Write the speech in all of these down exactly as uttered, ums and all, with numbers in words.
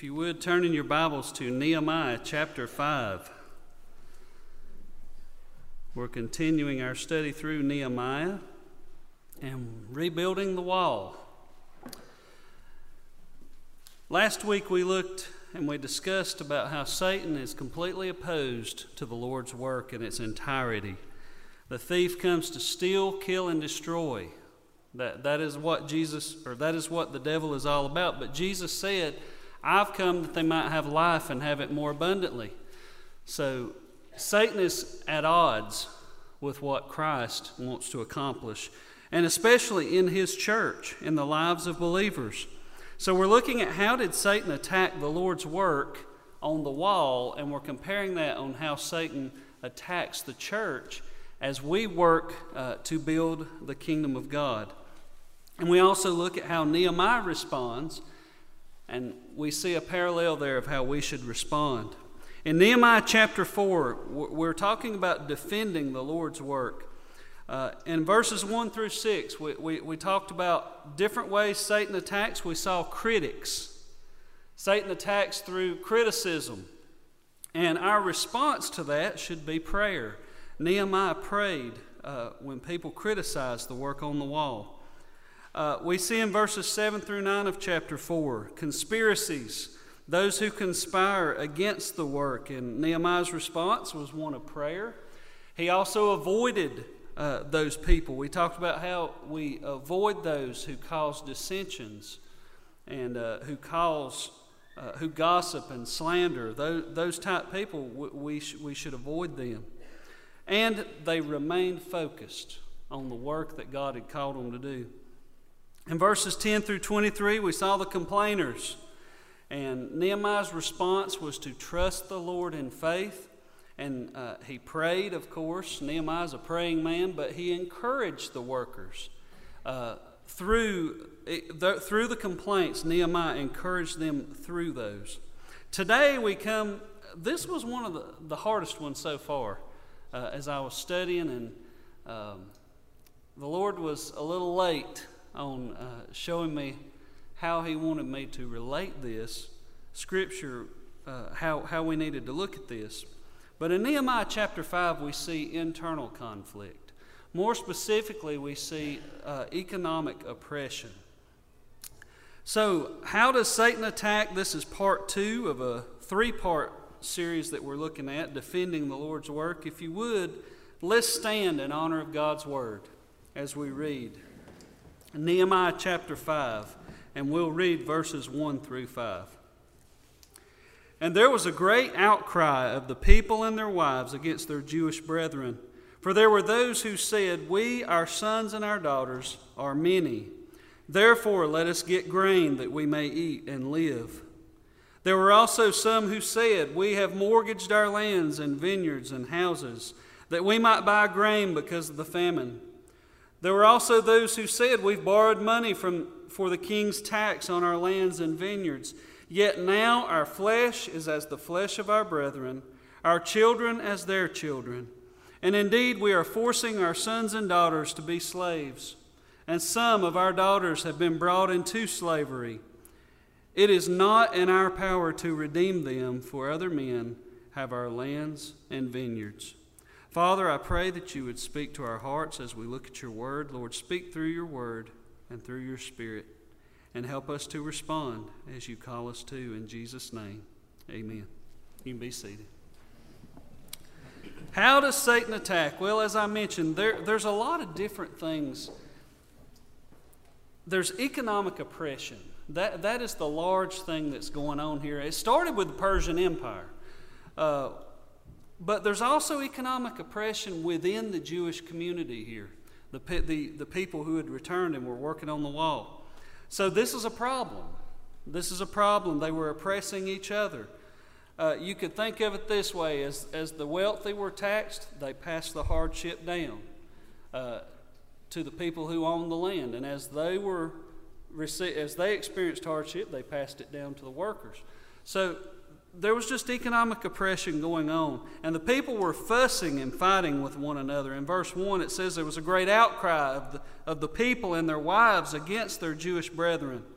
If you would, turn in your Bibles to Nehemiah chapter five. We're continuing our study through Nehemiah and rebuilding the wall. Last week we looked and we discussed about how Satan is completely opposed to the Lord's work in its entirety. The thief comes to steal, kill, and destroy. That, that is what Jesus, or that is what the devil is all about. But Jesus said, I've come that they might have life and have it more abundantly. So Satan is at odds with what Christ wants to accomplish, and especially in his church, in the lives of believers. So we're looking at how did Satan attack the Lord's work on the wall, and we're comparing that on how Satan attacks the church as we work uh, to build the kingdom of God. And we also look at how Nehemiah responds, and we see a parallel there of how we should respond. In Nehemiah chapter four, we're talking about defending the Lord's work. Uh, in verses one through six, we, we, we talked about different ways Satan attacks. We saw critics. Satan attacks through criticism. And our response to that should be prayer. Nehemiah prayed uh, when people criticized the work on the wall. Uh, we see in verses seven through nine of chapter four, conspiracies, those who conspire against the work. And Nehemiah's response was one of prayer. He also avoided uh, those people. We talked about how we avoid those who cause dissensions and uh, who cause, uh, who gossip and slander. Those, those type people, we, we, sh- we should avoid them. And they remained focused on the work that God had called them to do. In verses ten through twenty-three, we saw the complainers. And Nehemiah's response was to trust the Lord in faith. And uh, he prayed, of course. Nehemiah's a praying man, but he encouraged the workers. Uh, through, th- through the complaints, Nehemiah encouraged them through those. Today we come, this was one of the, the hardest ones so far. Uh, as I was studying, and um, the Lord was a little late on uh, showing me how He wanted me to relate this Scripture, uh, how, how we needed to look at this. But in Nehemiah chapter five, we see internal conflict. More specifically, we see uh, economic oppression. So, how does Satan attack? This is part two of a three-part series that we're looking at, defending the Lord's work. If you would, let's stand in honor of God's Word as we read Nehemiah chapter five, and we'll read verses one through five. And there was a great outcry of the people and their wives against their Jewish brethren, for there were those who said, We, our sons and our daughters, are many. Therefore let us get grain that we may eat and live. There were also some who said, We have mortgaged our lands and vineyards and houses, that we might buy grain because of the famine. There were also those who said, We've borrowed money from, for the king's tax on our lands and vineyards. Yet now our flesh is as the flesh of our brethren, our children as their children. And indeed we are forcing our sons and daughters to be slaves. And some of our daughters have been brought into slavery. It is not in our power to redeem them, for other men have our lands and vineyards. Father, I pray that you would speak to our hearts as we look at your word. Lord, speak through your word and through your Spirit, and help us to respond as you call us to. In Jesus' name, amen. You can be seated. How does Satan attack? Well, as I mentioned, there, there's a lot of different things. There's economic oppression. That, that is the large thing that's going on here. It started with the Persian Empire. Uh, but there's also economic oppression within the Jewish community here. The, the, the people who had returned and were working on the wall. So this is a problem. This is a problem. They were oppressing each other. Uh, you could think of it this way. As, as the wealthy were taxed, they passed the hardship down uh, to the people who owned the land. And as they were As they experienced hardship, they passed it down to the workers. So there was just economic oppression going on. And the people were fussing and fighting with one another. In verse one, it says there was a great outcry of the, of the people and their wives against their Jewish brethren.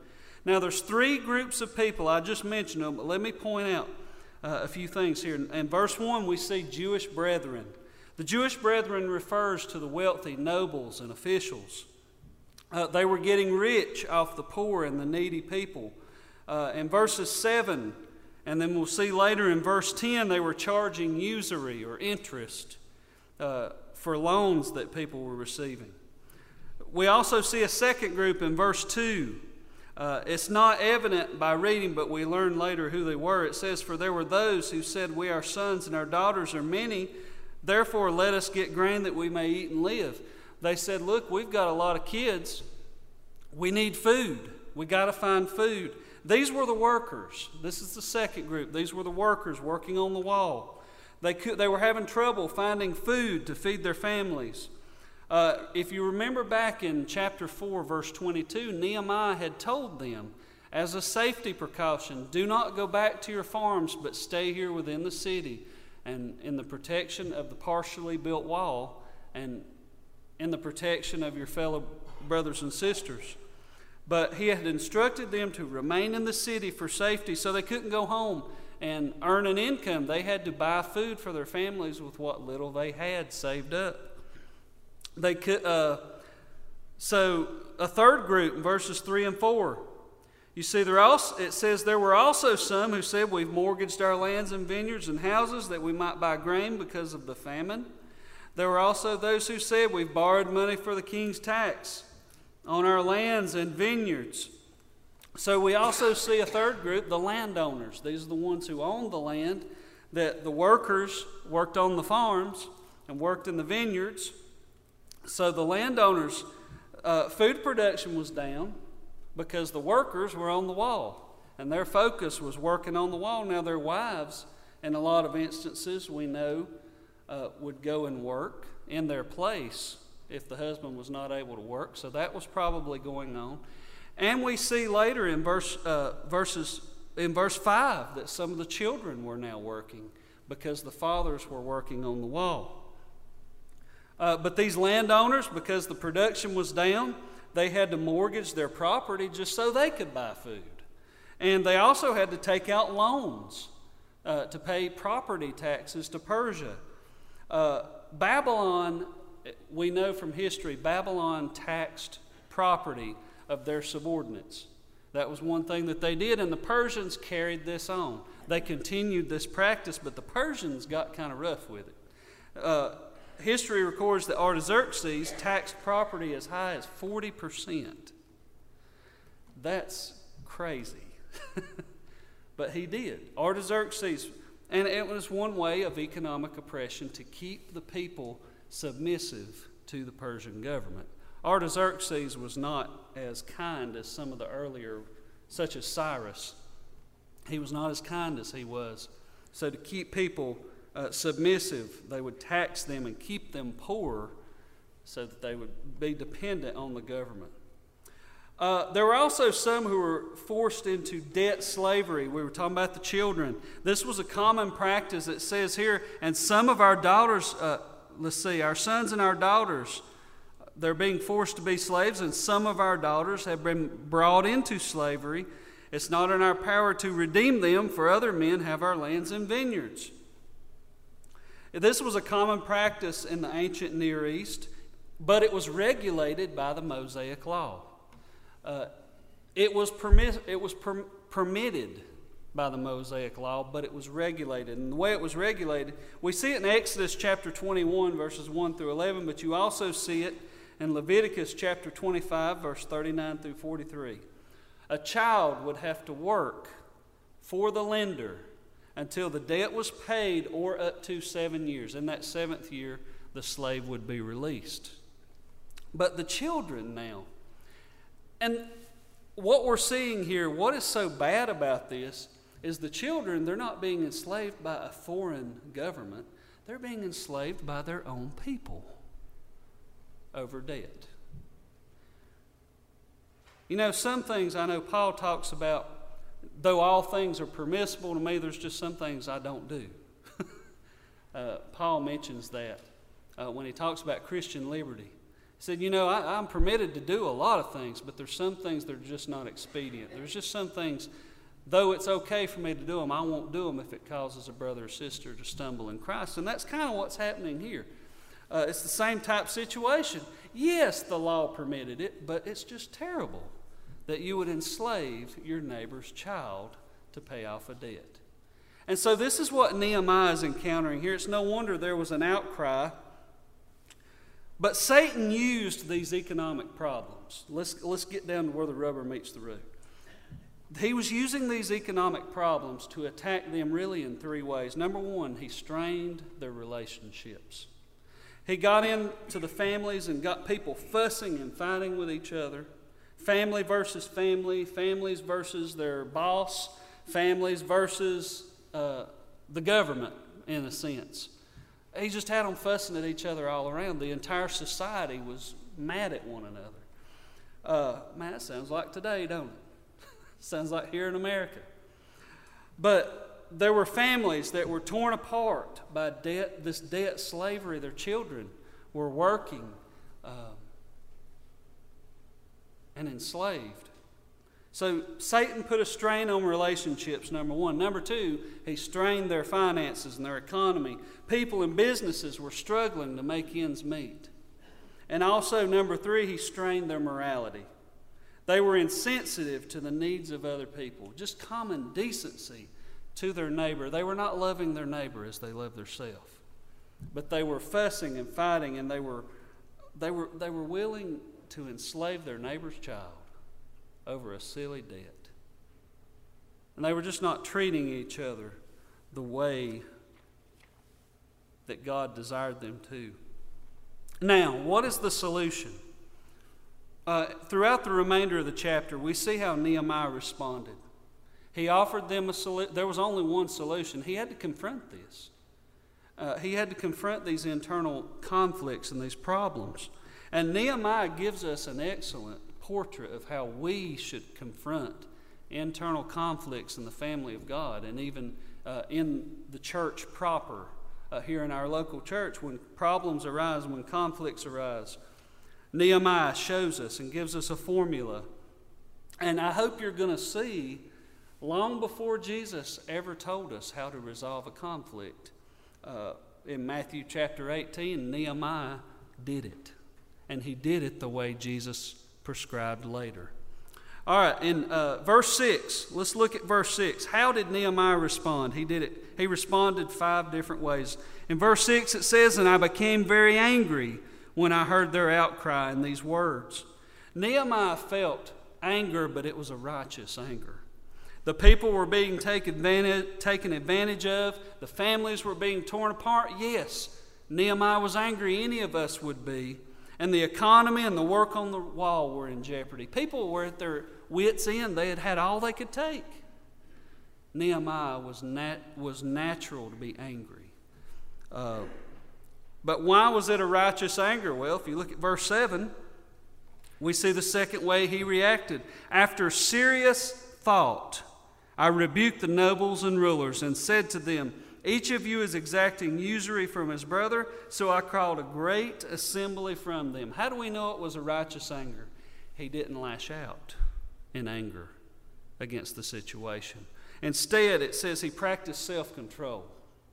Now, there's three groups of people. I just mentioned them, but let me point out uh, a few things here. In verse one, we see Jewish brethren. The Jewish brethren refers to the wealthy nobles and officials. Uh, they were getting rich off the poor and the needy people. Uh, in verses seven, and then we'll see later in verse ten, they were charging usury or interest uh, for loans that people were receiving. We also see a second group in verse two. Uh, it's not evident by reading, but we learn later who they were. It says, "For there were those who said, 'We, our sons and our daughters are many, therefore let us get grain that we may eat and live.'" They said, "Look, we've got a lot of kids. We need food. We got to find food." These were the workers. This is the second group. These were the workers working on the wall. They could, they were having trouble finding food to feed their families. Uh, if you remember back in chapter four, verse twenty-two, Nehemiah had told them, as a safety precaution, do not go back to your farms, but stay here within the city and in the protection of the partially built wall and in the protection of your fellow brothers and sisters. But he had instructed them to remain in the city for safety, so they couldn't go home and earn an income. They had to buy food for their families with what little they had saved up. They could, uh, so a third group in verses three and four. You see, there also, it says, "There were also some who said, 'We've mortgaged our lands and vineyards and houses that we might buy grain because of the famine.' There were also those who said, 'We've borrowed money for the king's tax on our lands and vineyards.'" So we also see a third group, the landowners. These are the ones who owned the land, that the workers worked on the farms and worked in the vineyards. So the landowners, uh, food production was down because the workers were on the wall, and their focus was working on the wall. Now their wives, in a lot of instances, we know, uh, would go and work in their place if the husband was not able to work. So that was probably going on. And we see later in verse uh, verses in verse five that some of the children were now working because the fathers were working on the wall. Uh, but these landowners, because the production was down, they had to mortgage their property just so they could buy food. And they also had to take out loans uh, to pay property taxes to Persia. Uh, Babylon, we know from history, Babylon taxed property of their subordinates. That was one thing that they did, and the Persians carried this on. They continued this practice, but the Persians got kind of rough with it. Uh, history records that Artaxerxes taxed property as high as forty percent. That's crazy. But he did. Artaxerxes, and it was one way of economic oppression to keep the people submissive to the Persian government. Artaxerxes was not as kind as some of the earlier, such as Cyrus. He was not as kind as he was. So to keep people uh, submissive, they would tax them and keep them poor so that they would be dependent on the government. Uh, there were also some who were forced into debt slavery. We were talking about the children. This was a common practice. It says here, and some of our daughters, uh, let's see, our sons and our daughters, they're being forced to be slaves, and some of our daughters have been brought into slavery. It's not in our power to redeem them, for other men have our lands and vineyards. This was a common practice in the ancient Near East, but it was regulated by the Mosaic Law. Uh, it was, permi- it was per- permitted by the Mosaic Law, but it was regulated. And the way it was regulated, we see it in Exodus chapter twenty-one, verses one through eleven, but you also see it in Leviticus chapter twenty-five, verse thirty-nine through forty-three. A child would have to work for the lender until the debt was paid, or up to seven years. In that seventh year, the slave would be released. But the children now, and what we're seeing here, what is so bad about this, is the children, they're not being enslaved by a foreign government. They're being enslaved by their own people over debt. You know, some things I know Paul talks about, though all things are permissible to me, there's just some things I don't do. uh, Paul mentions that uh, when he talks about Christian liberty. He said, you know, I, I'm permitted to do a lot of things, but there's some things that are just not expedient. There's just some things, though it's okay for me to do them, I won't do them if it causes a brother or sister to stumble in Christ. And that's kind of what's happening here. Uh, it's the same type situation. Yes, the law permitted it, but it's just terrible that you would enslave your neighbor's child to pay off a debt. And so this is what Nehemiah is encountering here. It's no wonder there was an outcry. But Satan used these economic problems. Let's, let's get down to where the rubber meets the road. He was using these economic problems to attack them really in three ways. Number one, he strained their relationships. He got into the families and got people fussing and fighting with each other. Family versus family, families versus their boss, families versus uh, the government, in a sense. He just had them fussing at each other all around. The entire society was mad at one another. Uh, man, that sounds like today, don't it? Sounds like here in America. But there were families that were torn apart by debt, this debt slavery. Their children were working uh, and enslaved. So Satan put a strain on relationships, number one. Number two, he strained their finances and their economy. People and businesses were struggling to make ends meet. And also, number three, he strained their morality. They were insensitive to the needs of other people, just common decency to their neighbor. They were not loving their neighbor as they loved themselves. But they were fussing and fighting, and they were, they were, they were willing to enslave their neighbor's child over a silly debt. And they were just not treating each other the way that God desired them to. Now, what is the solution? Uh, throughout the remainder of the chapter, we see how Nehemiah responded. He offered them a solution. There was only one solution. He had to confront this. Uh, he had to confront these internal conflicts and these problems. And Nehemiah gives us an excellent portrait of how we should confront internal conflicts in the family of God and even uh, in the church proper, uh, here in our local church. When problems arise, when conflicts arise, Nehemiah shows us and gives us a formula. And I hope you're going to see, long before Jesus ever told us how to resolve a conflict, uh, in Matthew chapter eighteen, Nehemiah did it. And he did it the way Jesus prescribed later. All right, in uh, verse six, let's look at verse six. How did Nehemiah respond? He did it. He responded five different ways. In verse six it says, "And I became very angry when I heard their outcry in these words." Nehemiah felt anger, but it was a righteous anger. The people were being taken advantage, taken advantage of. The families were being torn apart. Yes, Nehemiah was angry. Any of us would be. And the economy and the work on the wall were in jeopardy. People were at their wits' end. They had had all they could take. Nehemiah was nat- was natural to be angry. Uh, but why was it a righteous anger? Well, if you look at verse seven, we see the second way he reacted. "After serious thought, I rebuked the nobles and rulers and said to them, 'Each of you is exacting usury from his brother.' So I called a great assembly from them." How do we know it was a righteous anger? He didn't lash out in anger against the situation. Instead, it says he practiced self-control.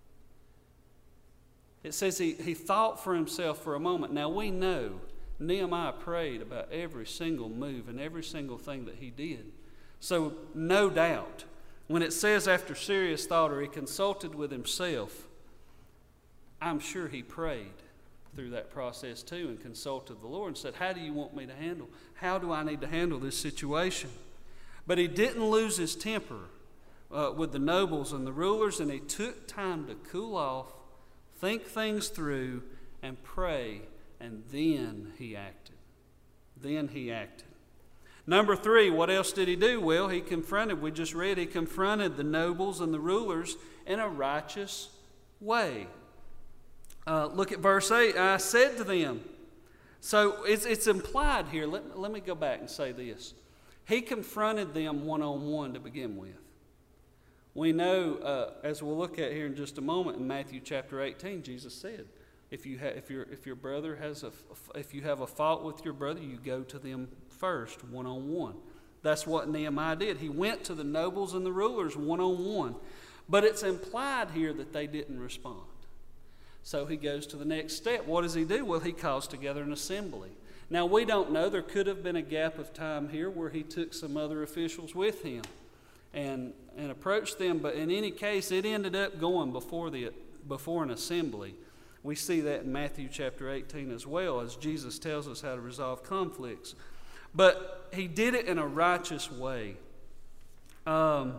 It says he, he thought for himself for a moment. Now we know Nehemiah prayed about every single move and every single thing that he did. So no doubt, when it says after serious thought or he consulted with himself, I'm sure he prayed through that process too and consulted the Lord and said, how do you want me to handle? How do I need to handle this situation? But he didn't lose his temper uh, with the nobles and the rulers, and he took time to cool off, think things through, and pray, and then he acted. Then he acted. Number three, what else did he do? Well, he confronted, we just read, he confronted the nobles and the rulers in a righteous way. Uh, look at verse eight. I said to them, so it's, it's implied here. Let, let me go back and say this. He confronted them one-on-one to begin with. We know, uh, as we'll look at here in just a moment, in Matthew chapter eighteen, Jesus said, If you ha- if your if your brother has a if you have a fault with your brother, you go to them first, one on one. That's what Nehemiah did. He went to the nobles and the rulers one on one. But it's implied here that they didn't respond. So he goes to the next step. What does he do? Well, he calls together an assembly. Now, we don't know. There could have been a gap of time here where he took some other officials with him and, and approached them. But in any case, it ended up going before, the, before an assembly. We see that in Matthew chapter eighteen as well, as Jesus tells us how to resolve conflicts. But he did it in a righteous way. Um,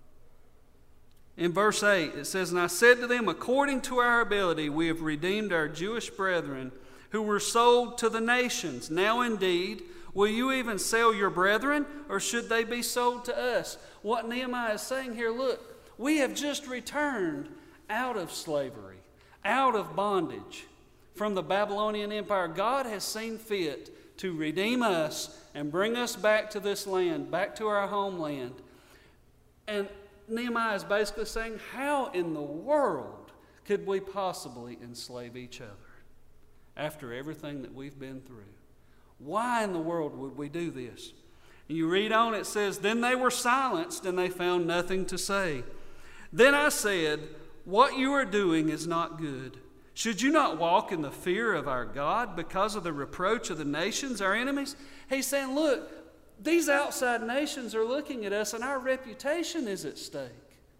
in verse eight, it says, "And I said to them, according to our ability, we have redeemed our Jewish brethren who were sold to the nations. Now indeed, will you even sell your brethren, or should they be sold to us?" What Nehemiah is saying here, look, we have just returned out of slavery, out of bondage from the Babylonian Empire. God has seen fit to redeem us and bring us back to this land, back to our homeland. And Nehemiah is basically saying, how in the world could we possibly enslave each other after everything that we've been through? Why in the world would we do this? And you read on, it says, "Then they were silenced, and they found nothing to say. Then I said, what you are doing is not good. Should you not walk in the fear of our God because of the reproach of the nations, our enemies?" He's saying, look, these outside nations are looking at us, and our reputation is at stake.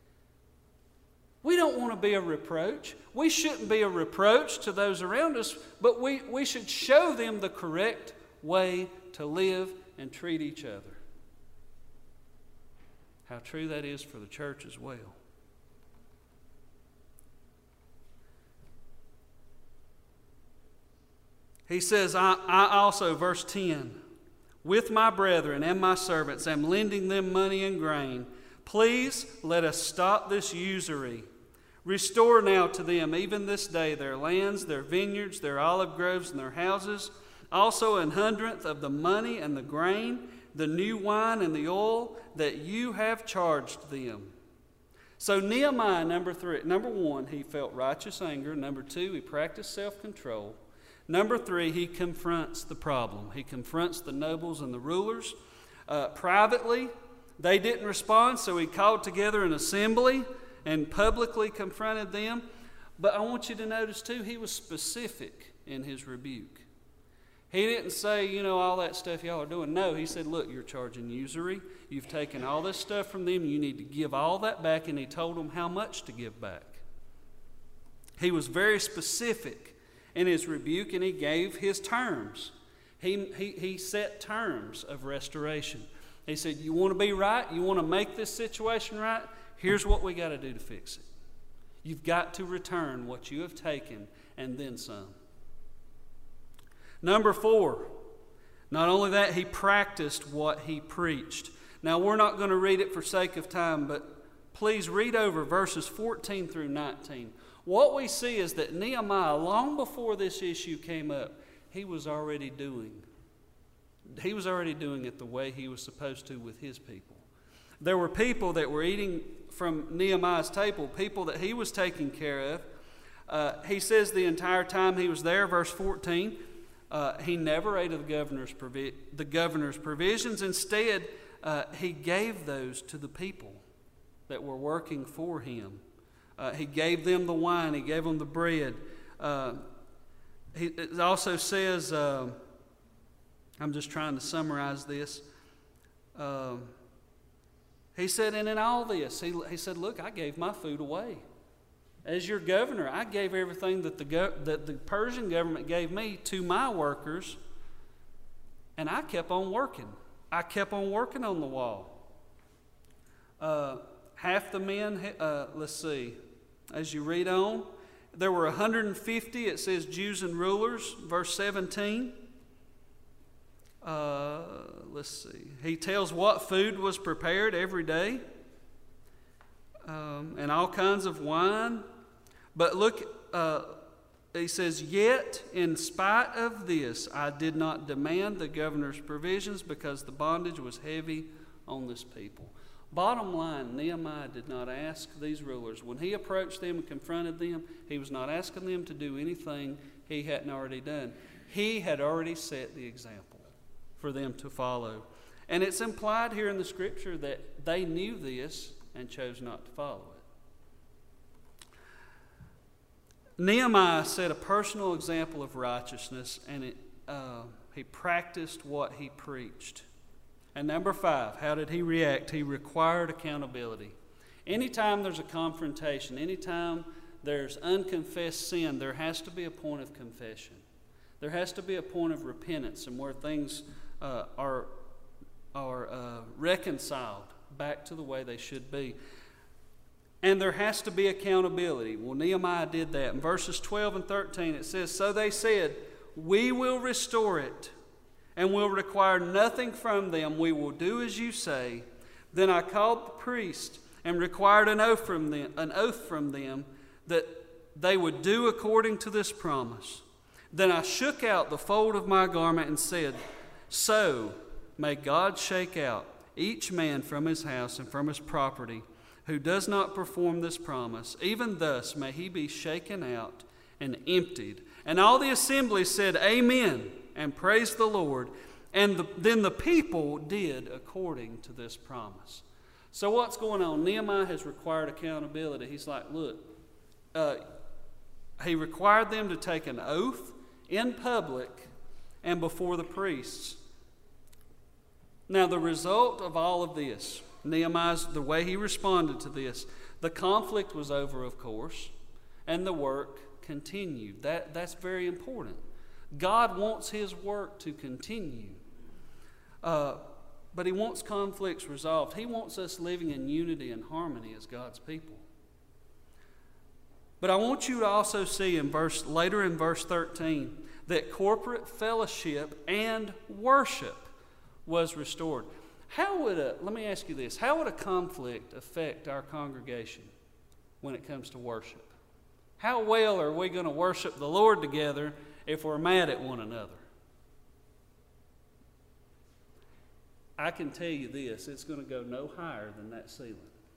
We don't want to be a reproach. We shouldn't be a reproach to those around us, but we, we should show them the correct way to live and treat each other. How true that is for the church as well. He says, I, I also, verse ten, "With my brethren and my servants am lending them money and grain. Please let us stop this usury. Restore now to them even this day their lands, their vineyards, their olive groves, and their houses. Also an hundredth of the money and the grain, the new wine and the oil that you have charged them." So Nehemiah, number three, number one, he felt righteous anger. Number two, he practiced self-control. Number three, he confronts the problem. He confronts the nobles and the rulers. Uh, privately, they didn't respond, so he called together an assembly and publicly confronted them. But I want you to notice too, he was specific in his rebuke. He didn't say, you know, all that stuff y'all are doing. No, he said, look, you're charging usury. You've taken all this stuff from them. You need to give all that back. And he told them how much to give back. He was very specific in his rebuke, and he gave his terms. He, he, he set terms of restoration. He said, you want to be right? You want to make this situation right? Here's what we got to do to fix it. You've got to return what you have taken and then some. Number four, not only that, he practiced what he preached. Now, we're not going to read it for sake of time, but please read over verses fourteen through nineteen. What we see is that Nehemiah, long before this issue came up, he was already doing. He was already doing it the way he was supposed to with his people. There were people that were eating from Nehemiah's table, people that he was taking care of. Uh, he says the entire time he was there, verse fourteen, uh, he never ate of the governor's, provi- the governor's provisions. Instead, uh, he gave those to the people that were working for him. Uh, he gave them the wine. He gave them the bread. Uh, he, it also says, uh, I'm just trying to summarize this. Uh, he said, and in all this, he, he said, look, I gave my food away. As your governor, I gave everything that the, go- that the Persian government gave me to my workers, and I kept on working. I kept on working on the wall. Uh, half the men, uh, let's see, as you read on, there were one hundred fifty, it says Jews and rulers, verse seventeen. Uh, let's see. He tells what food was prepared every day, um, and all kinds of wine. But look, uh, he says, yet in spite of this, I did not demand the governor's provisions because the bondage was heavy on this people. Bottom line, Nehemiah did not ask these rulers. When he approached them and confronted them, he was not asking them to do anything he hadn't already done. He had already set the example for them to follow. And it's implied here in the scripture that they knew this and chose not to follow it. Nehemiah set a personal example of righteousness, and it, uh, he practiced what he preached. And number five, how did he react? He required accountability. Anytime there's a confrontation, anytime there's unconfessed sin, there has to be a point of confession. There has to be a point of repentance, and where things uh, are, are uh, reconciled back to the way they should be. And there has to be accountability. Well, Nehemiah did that. In verses twelve and thirteen, it says, "So they said, 'We will restore it, and will require nothing from them. We will do as you say.' Then I called the priest and required an oath from them, an oath from them that they would do according to this promise. Then I shook out the fold of my garment and said, 'So may God shake out each man from his house and from his property who does not perform this promise. Even thus may he be shaken out and emptied.' And all the assembly said, 'Amen,' and praised the Lord. And the, then the people did according to this promise." So what's going on? Nehemiah has required accountability. He's like, look, uh, he required them to take an oath in public and before the priests. Now, the result of all of this, Nehemiah's, the way he responded to this, the conflict was over, of course, and the work continued. That, that's very important. God wants his work to continue. Uh, but he wants conflicts resolved. He wants us living in unity and harmony as God's people. But I want you to also see in verse later in verse thirteen that corporate fellowship and worship was restored. How would a, let me ask you this, how would a conflict affect our congregation when it comes to worship? How well are we going to worship the Lord together if we're mad at one another? I can tell you this, it's going to go no higher than that ceiling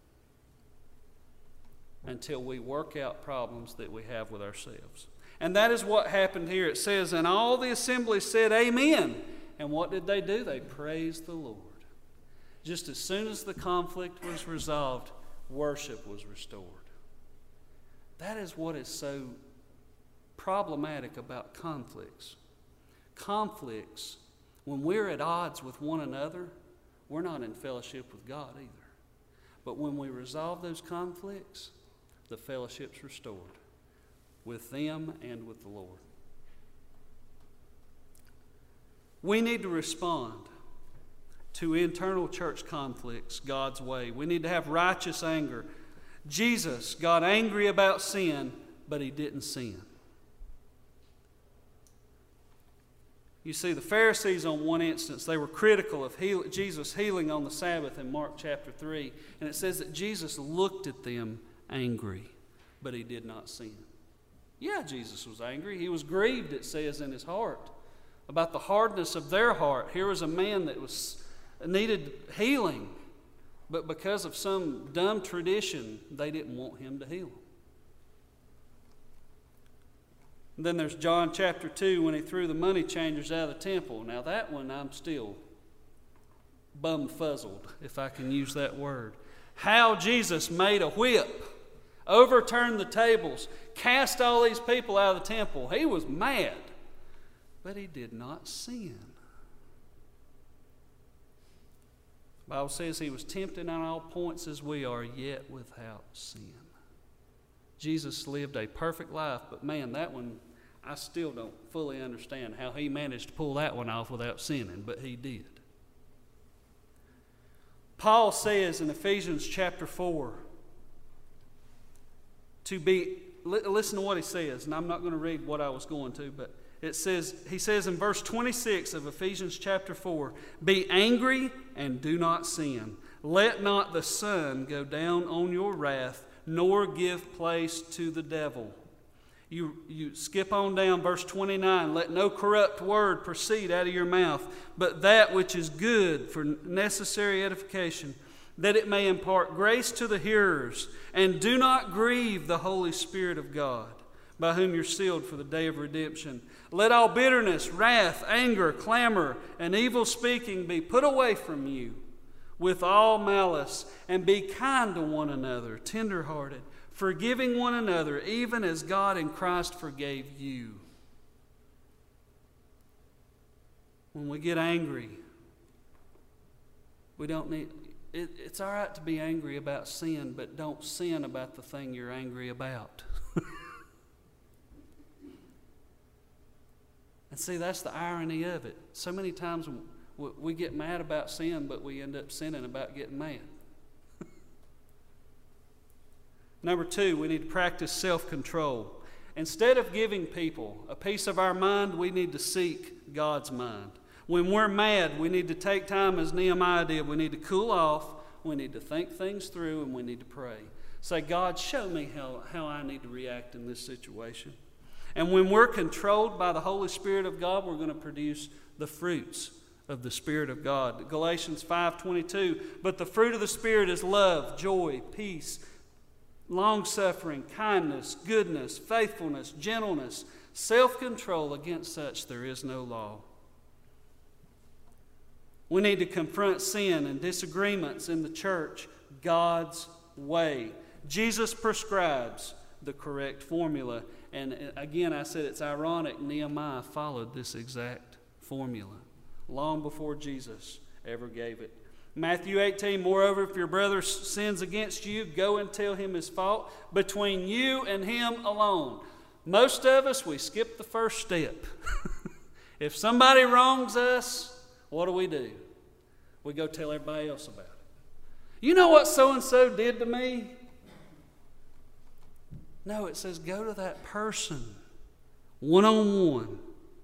until we work out problems that we have with ourselves. And that is what happened here. It says, "And all the assembly said, Amen." And what did they do? They praised the Lord. Just as soon as the conflict was resolved, worship was restored. That is what is so problematic about conflicts. Conflicts, when we're at odds with one another, we're not in fellowship with God either. But when we resolve those conflicts, the fellowship's restored with them and with the Lord. We need to respond to internal church conflicts God's way. We need to have righteous anger. Jesus got angry about sin, but he didn't sin. You see, the Pharisees on one instance, they were critical of heal- Jesus healing on the Sabbath in Mark chapter three. And it says that Jesus looked at them angry, but he did not sin. Yeah, Jesus was angry. He was grieved, it says, in his heart about the hardness of their heart. Here was a man that was needed healing, but because of some dumb tradition, they didn't want him to heal them. And then there's John chapter two when he threw the money changers out of the temple. Now that one I'm still bum-fuzzled, if I can use that word. How Jesus made a whip, overturned the tables, cast all these people out of the temple. He was mad, but he did not sin. The Bible says he was tempted on all points as we are, yet without sin. Jesus lived a perfect life, but man, that one, I still don't fully understand how he managed to pull that one off without sinning, but he did. Paul says in Ephesians chapter four, to be, listen to what he says, and I'm not going to read what I was going to, but it says, he says in verse twenty-six of Ephesians chapter four, "Be angry and do not sin. Let not the sun go down on your wrath, nor give place to the devil." You, you skip on down, verse twenty-nine, "Let no corrupt word proceed out of your mouth, but that which is good for necessary edification, that it may impart grace to the hearers. And do not grieve the Holy Spirit of God, by whom you're sealed for the day of redemption. Let all bitterness, wrath, anger, clamor, and evil speaking be put away from you with all malice, and be kind to one another, tender-hearted, forgiving one another, even as God in Christ forgave you. When we get angry, we don't need... It, it's all right to be angry about sin, but don't sin about the thing you're angry about. And see, that's the irony of it. So many times we, we get mad about sin, but we end up sinning about getting mad. Number two, we need to practice self-control. Instead of giving people a piece of our mind, we need to seek God's mind. When we're mad, we need to take time, as Nehemiah did. We need to cool off, we need to think things through, and we need to pray. Say, God, show me how, how I need to react in this situation. And when we're controlled by the Holy Spirit of God, we're going to produce the fruits of the Spirit of God. Galatians five twenty-two, but the fruit of the Spirit is love, joy, peace, long-suffering, kindness, goodness, faithfulness, gentleness, self-control. Against such there is no law. We need to confront sin and disagreements in the church God's way. Jesus prescribes the correct formula. And again, I said it's ironic, Nehemiah followed this exact formula long before Jesus ever gave it. Matthew eighteen, moreover, if your brother sins against you, go and tell him his fault between you and him alone. Most of us, we skip the first step. If somebody wrongs us, what do we do? We go tell everybody else about it. You know what so-and-so did to me? No, it says go to that person one-on-one.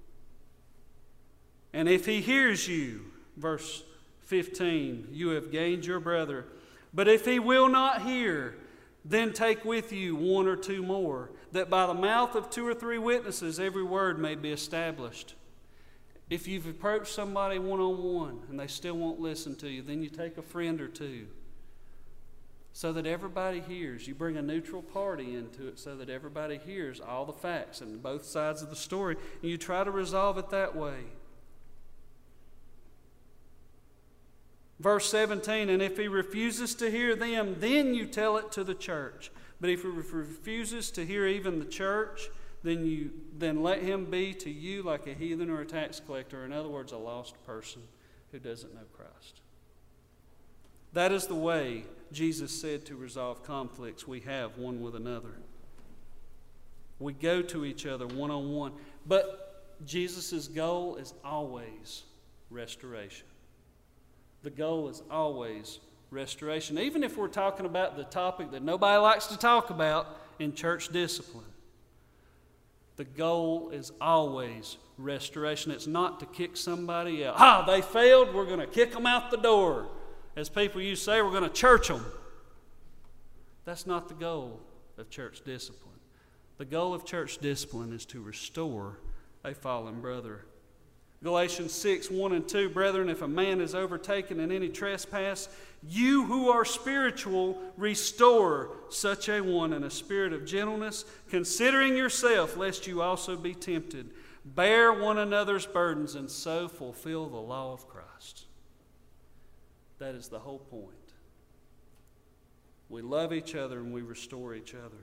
And if he hears you, verse fifteen, you have gained your brother. But if he will not hear, then take with you one or two more, that by the mouth of two or three witnesses every word may be established. If you've approached somebody one-on-one and they still won't listen to you, then you take a friend or two so that everybody hears. You bring a neutral party into it so that everybody hears all the facts and both sides of the story, and you try to resolve it that way. Verse seventeen, and if he refuses to hear them, then you tell it to the church. But if he refuses to hear even the church, then you then let him be to you like a heathen or a tax collector. In other words, a lost person who doesn't know Christ. That is the way Jesus said to resolve conflicts we have one with another. We go to each other one-on-one. But Jesus' goal is always restoration. The goal is always restoration. Even if we're talking about the topic that nobody likes to talk about in church discipline, the goal is always restoration. It's not to kick somebody out. Ah, they failed, we're going to kick them out the door. As people used to say, we're going to church them. That's not the goal of church discipline. The goal of church discipline is to restore a fallen brother. Galatians six, one and two, brethren, if a man is overtaken in any trespass, you who are spiritual, restore such a one in a spirit of gentleness, considering yourself, lest you also be tempted. Bear one another's burdens, and so fulfill the law of Christ. That is the whole point. We love each other and we restore each other.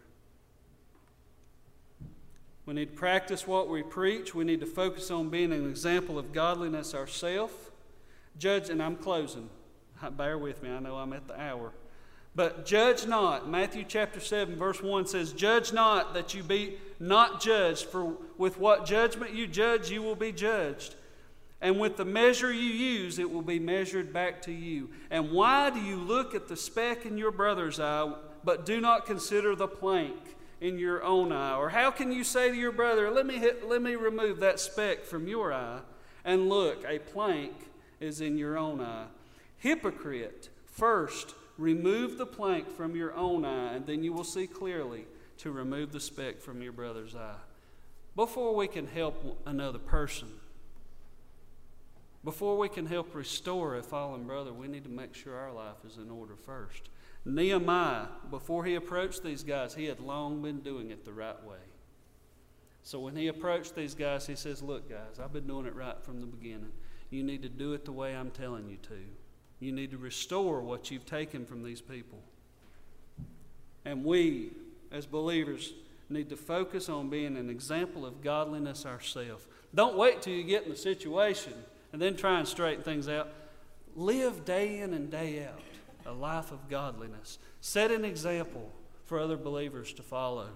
We need to practice what we preach. We need to focus on being an example of godliness ourselves. Judge, and I'm closing. Bear with me, I know I'm at the hour. But judge not. Matthew chapter seven, verse one says, judge not that you be not judged, for with what judgment you judge, you will be judged. And with the measure you use, it will be measured back to you. And why do you look at the speck in your brother's eye, but do not consider the plank in your own eye? Or how can you say to your brother, let me hit, let me remove that speck from your eye, and look, a plank is in your own eye? Hypocrite, first remove the plank from your own eye, and then you will see clearly to remove the speck from your brother's eye. Before we can help another person, Before we can help restore a fallen brother, we need to make sure our life is in order first. Nehemiah, before he approached these guys, he had long been doing it the right way. So when he approached these guys, he says, look, guys, I've been doing it right from the beginning. You need to do it the way I'm telling you to. You need to restore what you've taken from these people. And we, as believers, need to focus on being an example of godliness ourselves. Don't wait till you get in the situation and then try and straighten things out. Live day in and day out a life of godliness. Set an example for other believers to follow.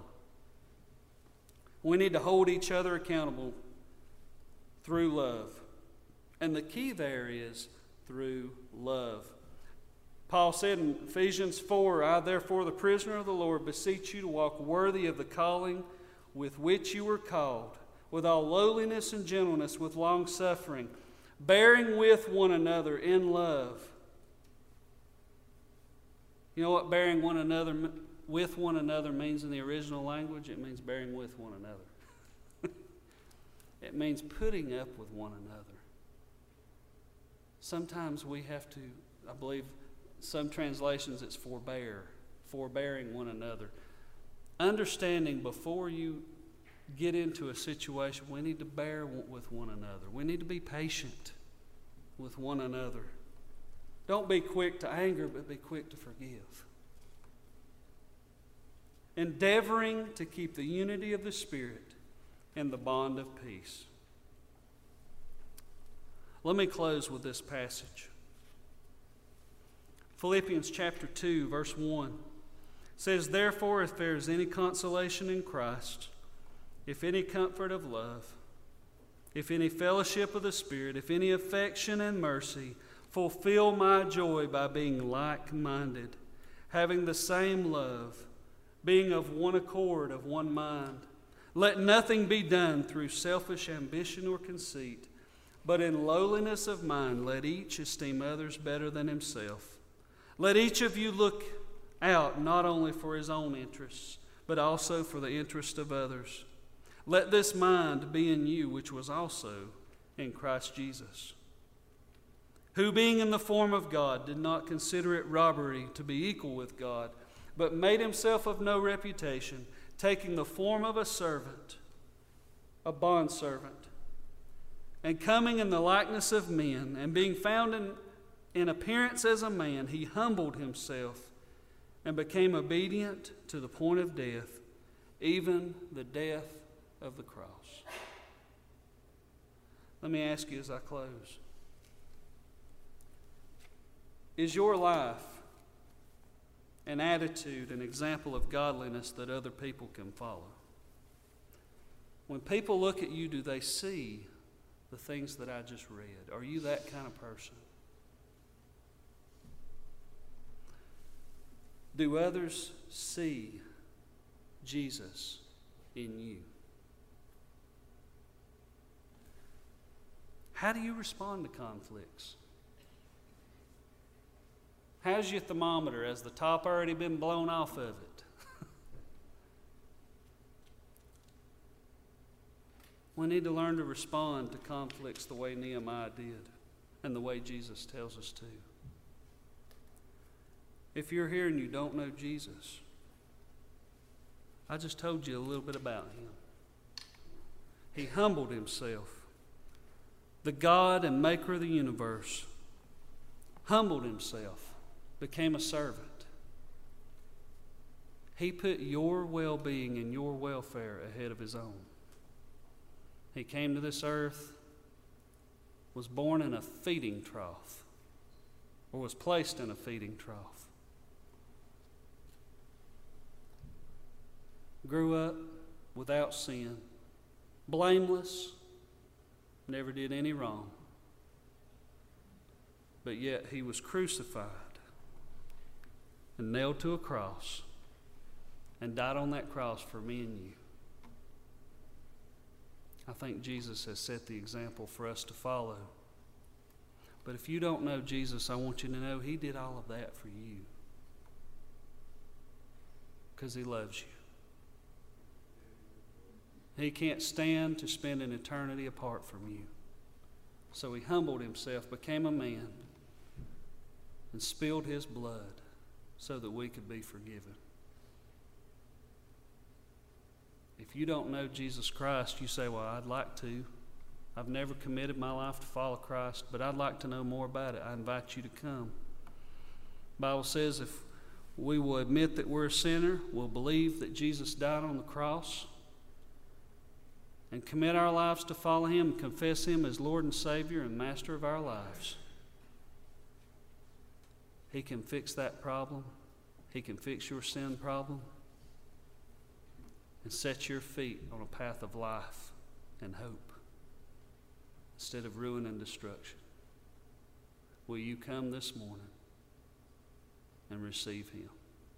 We need to hold each other accountable through love. And the key there is through love. Paul said in Ephesians four, I therefore, the prisoner of the Lord, beseech you to walk worthy of the calling with which you were called, with all lowliness and gentleness, with long suffering, bearing with one another in love. You know what bearing one another with one another means in the original language? It means bearing with one another. It means putting up with one another. Sometimes we have to, I believe, some translations it's forbear, forbearing one another. Understanding before you get into a situation, we need to bear with one another. We need to be patient with one another. Don't be quick to anger, but be quick to forgive. Endeavoring to keep the unity of the Spirit and the bond of peace. Let me close with this passage. Philippians chapter two, verse one says, therefore, if there is any consolation in Christ, if any comfort of love, if any fellowship of the Spirit, if any affection and mercy, fulfill my joy by being like-minded, having the same love, being of one accord, of one mind. Let nothing be done through selfish ambition or conceit, but in lowliness of mind let each esteem others better than himself. Let each of you look out not only for his own interests, but also for the interest of others. Let this mind be in you, which was also in Christ Jesus, who being in the form of God did not consider it robbery to be equal with God, but made himself of no reputation, taking the form of a servant, a bondservant, and coming in the likeness of men, and being found in, in appearance as a man, he humbled himself and became obedient to the point of death, even the death of the cross. Let me ask you as I close. Is your life an attitude, an example of godliness that other people can follow? When people look at you, do they see the things that I just read? Are you that kind of person? Do others see Jesus in you? How do you respond to conflicts? How's your thermometer? Has the top already been blown off of it? We need to learn to respond to conflicts the way Nehemiah did and the way Jesus tells us to. If you're here and you don't know Jesus, I just told you a little bit about him. He humbled himself. The God and maker of the universe humbled himself, became a servant. He put your well-being and your welfare ahead of his own. He came to this earth, was born in a feeding trough, or was placed in a feeding trough. Grew up without sin, blameless, never did any wrong. But yet he was crucified and nailed to a cross and died on that cross for me and you. I think Jesus has set the example for us to follow. But if you don't know Jesus, I want you to know he did all of that for you because he loves you. He can't stand to spend an eternity apart from you. So he humbled himself, became a man, and spilled his blood so that we could be forgiven. If you don't know Jesus Christ, you say, well, I'd like to. I've never committed my life to follow Christ, but I'd like to know more about it. I invite you to come. The Bible says if we will admit that we're a sinner, we'll believe that Jesus died on the cross, and commit our lives to follow him, and confess him as Lord and Savior and Master of our lives, he can fix that problem. He can fix your sin problem and set your feet on a path of life and hope instead of ruin and destruction. Will you come this morning and receive him?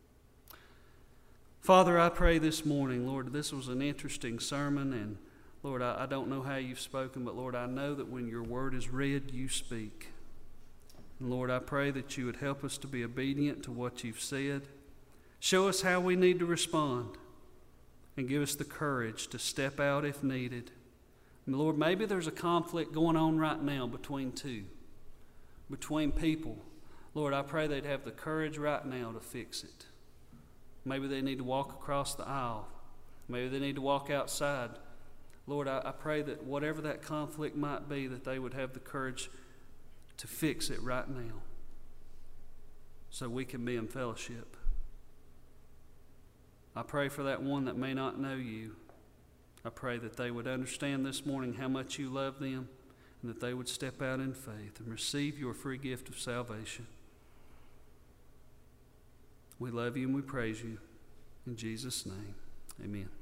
Father, I pray this morning, Lord, this was an interesting sermon, and Lord, I, I don't know how you've spoken, but Lord, I know that when your word is read, you speak. And Lord, I pray that you would help us to be obedient to what you've said. Show us how we need to respond, and give us the courage to step out if needed. And Lord, maybe there's a conflict going on right now between two, between people. Lord, I pray they'd have the courage right now to fix it. Maybe they need to walk across the aisle. Maybe they need to walk outside. Lord, I, I pray that whatever that conflict might be, that they would have the courage to fix it right now so we can be in fellowship. I pray for that one that may not know you. I pray that they would understand this morning how much you love them, and that they would step out in faith and receive your free gift of salvation. We love you and we praise you. In Jesus' name, amen.